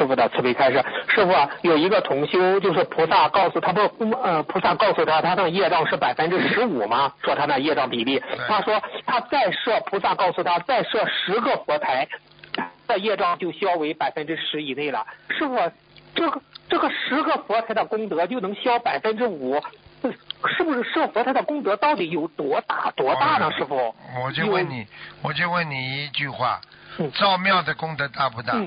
师傅的慈悲开示。师傅啊，有一个同修，就是菩萨告诉他菩萨告诉他的业障是15%嘛，说他那业障比例。他说他再设，菩萨告诉他再设10个佛台，的业障就消为10%以内了。师傅，这个10个佛台的功德就能消5%。是不是设佛台的功德到底有多大呢？师傅， 我就问你一句话，造庙的功德大不大？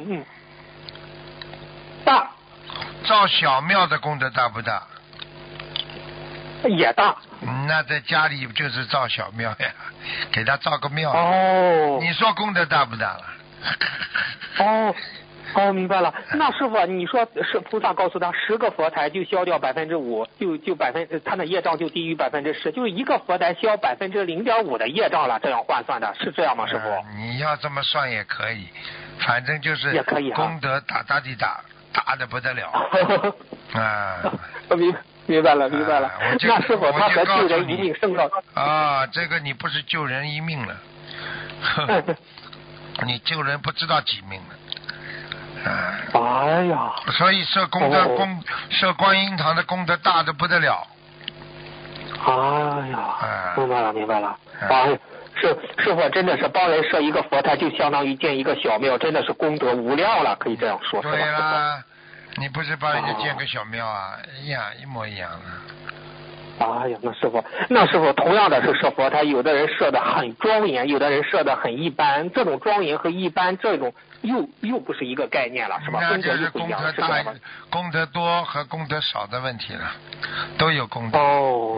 大。 造小庙的功德大不大？ 也大。 那在家里就是造小庙呀，给他造个庙。 哦。 你说功德大不大了？ 明白了。那师傅，你说是菩萨告诉他10个佛台就消掉5%，他的业障就低于10%，就是一个佛台消0.5%的业障了，这样换算的，是这样吗，师傅？ 你要这么算也可以，反正就是也可以功德大的不得了。 明白了。那师傅，他和救人一命胜造。 这个你不是救人一命了，你救人不知道几命了。 哎呀， 所以设设观音堂的功德大的不得了。 哎呀，明白了。师傅真的是帮人设一个佛台，就相当于建一个小庙，真的是功德无量了，可以这样说。 对啦，你不是帮人家建个小庙啊？一模一样的。 哎呀，那师傅同样的是设佛台，有的人设的很庄严，有的人设的很一般，这种庄严和一般这种又不是一个概念了，是吧？ 那就是功德大、功德多和功德少的问题了，都有功德。